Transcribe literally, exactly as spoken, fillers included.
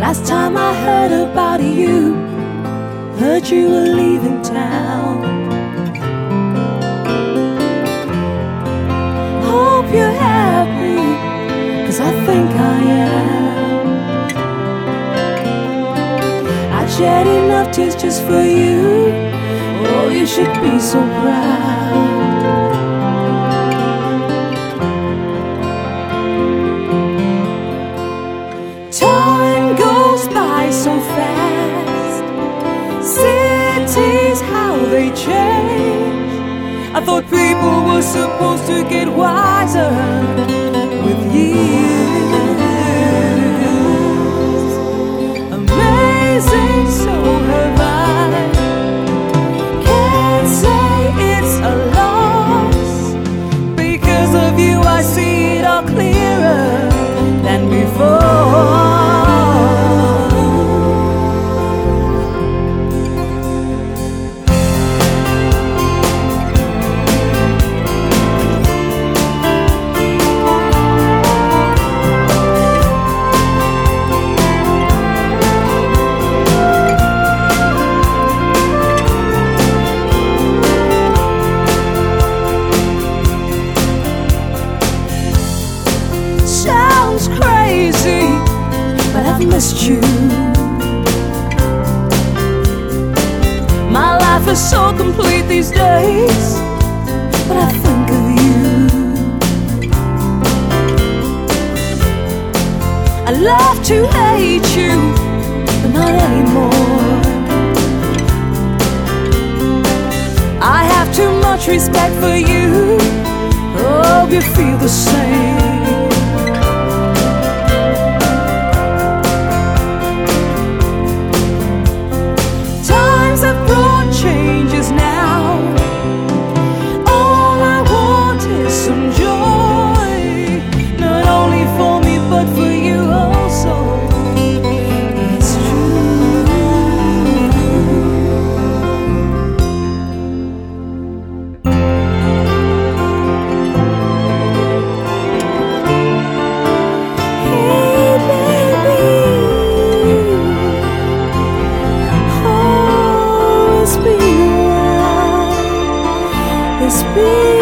Last time I heard about you, heard you were leaving town. Hope you're happy, 'cause I think I am. I'd shed enough tears just for you. Oh, you should be so proud. Time goes by so fast. Cities, how they change. I thought people were supposed to get wiser with years. Amazing, so have I. Can't say it's a loss. Because of you I see it all clearer than before. Sounds crazy, but I've missed you. My life is so complete these days, but I think of you. I love to hate you, but not anymore. I have too much respect for you. Hope you feel the same. Changes now. All I want is some joy, not only for me but for you also. It's true. Hey baby, oh, it's been a while. It's been